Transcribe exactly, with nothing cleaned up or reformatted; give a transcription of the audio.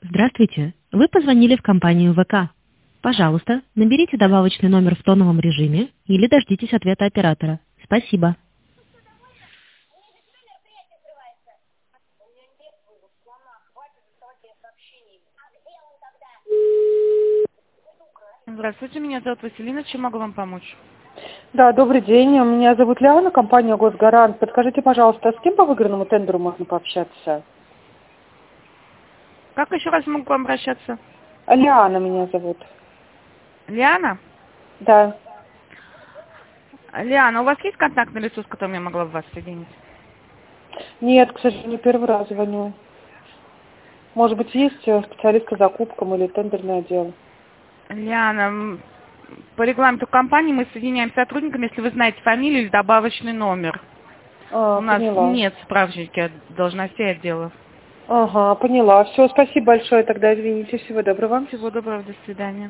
Здравствуйте. Вы позвонили в компанию ВК. Пожалуйста, наберите добавочный номер в тоновом режиме или дождитесь ответа оператора. Спасибо. Здравствуйте, меня зовут Василина. Чем могу вам помочь? Да, добрый день. Меня зовут Лиана, компания «Госгарант». Подскажите, пожалуйста, с кем по выигранному тендеру можно пообщаться? Как еще раз могу к вам обращаться? Лиана меня зовут. Лиана? Да. Лиана, у вас есть контактное лицо, с которым я могла бы вас соединить? Нет, к сожалению, первый раз звоню. Может быть, есть специалист по закупкам или тендерный отдел? Лиана, м, по регламенту компании мы соединяем с сотрудниками, если вы знаете фамилию или добавочный номер. А, У нас поняла. нет справочника должностей отделов. Ага, поняла. Все, спасибо большое тогда, извините. Всего доброго. Всего доброго, до свидания.